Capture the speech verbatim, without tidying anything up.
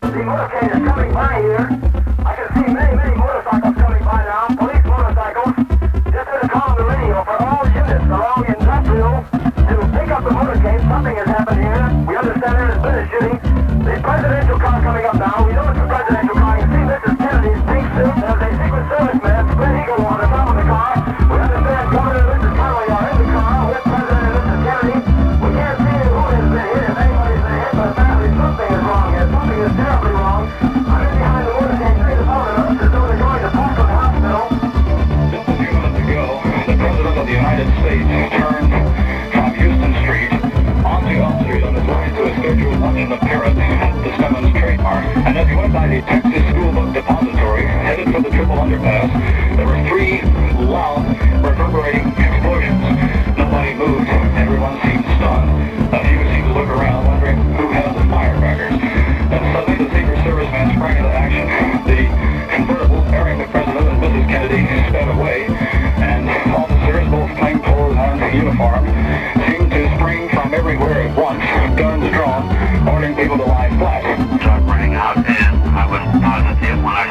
The motorcade is coming by here. I can see many, many motorcycles coming by now. Police motorcycles. Just had a call on the radio for all units along Industrial to pick up the motorcade. Something has happened here. We understand there has been a shooting. The presidential car coming up now. We know it's a presidential car. You can see Missus Kennedy's pink suit. There's a Secret Service man, spread eagle on the top of the car. We understand Governor and Missus Conway are in the car with President and Missus Kennedy. We can't see who has been hit. If anybody's been hit, but apparently something is wrong here. Something is terribly wrong. I'm in behind the motorcade, three to phone us as though they're going to Parkland Hospital. Just a few minutes ago, the President of the United States turned from Houston Street onto Elm Street on his way to a scheduled luncheon appearance at the Simmons Trademark. And as he went by the Texas School Book Depository, headed for the Triple Underpass, there were three loud, reverberating explosions. Nobody moved. Everyone seemed stunned. A few seemed to look around, wondering who had the firecrackers. Then suddenly the Secret Service man sprang into action. The convertible bearing the President and Missus Kennedy sped away, and officers, both plainclothes and uniformed, seemed to spring from everywhere at once, guns drawn, ordering people to lie flat. Truck running out, and I was positive when I